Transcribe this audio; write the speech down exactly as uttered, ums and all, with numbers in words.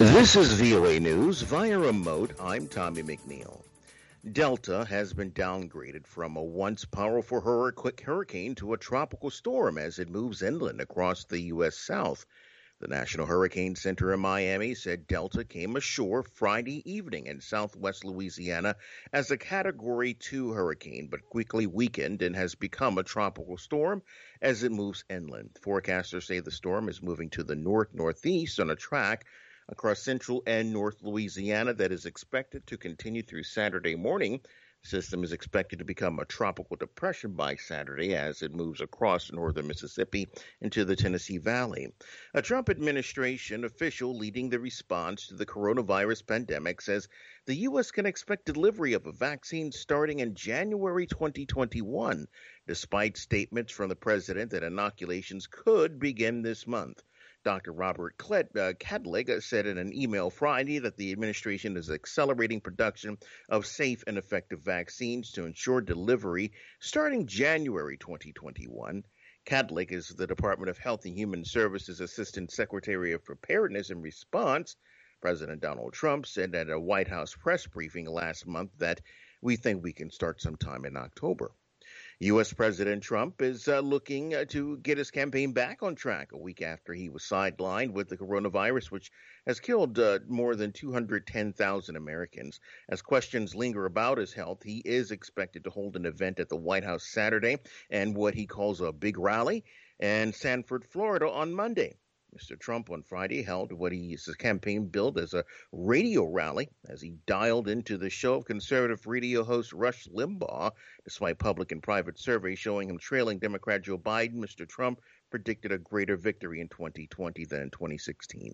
This is V O A News via remote. I'm Tommy McNeil. Delta has been downgraded from a once powerful hurricane to a tropical storm as it moves inland across the U S. South. The National Hurricane Center in Miami said Delta came ashore Friday evening in southwest Louisiana as a Category two hurricane, but quickly weakened and has become a tropical storm as it moves inland. Forecasters say the storm is moving to the north-northeast on a track across central and north Louisiana that is expected to continue through Saturday morning. The system is expected to become a tropical depression by Saturday as it moves across northern Mississippi into the Tennessee Valley. A Trump administration official leading the response to the coronavirus pandemic says the U S can expect delivery of a vaccine starting in January twenty twenty-one, despite statements from the president that inoculations could begin this month. Doctor Robert Kadlec said in an email Friday that the administration is accelerating production of safe and effective vaccines to ensure delivery starting January twenty twenty-one. Kadlec is the Department of Health and Human Services Assistant Secretary of Preparedness and Response. President Donald Trump said at a White House press briefing last month that we think we can start sometime in October. U S. President Trump is uh, looking uh, to get his campaign back on track a week after he was sidelined with the coronavirus, which has killed uh, more than two hundred ten thousand Americans. As questions linger about his health, he is expected to hold an event at the White House Saturday and what he calls a big rally in Sanford, Florida on Monday. Mister Trump on Friday held what he his campaign billed as a radio rally as he dialed into the show of conservative radio host Rush Limbaugh. Despite public and private surveys showing him trailing Democrat Joe Biden, Mister Trump predicted a greater victory in twenty twenty than in twenty sixteen.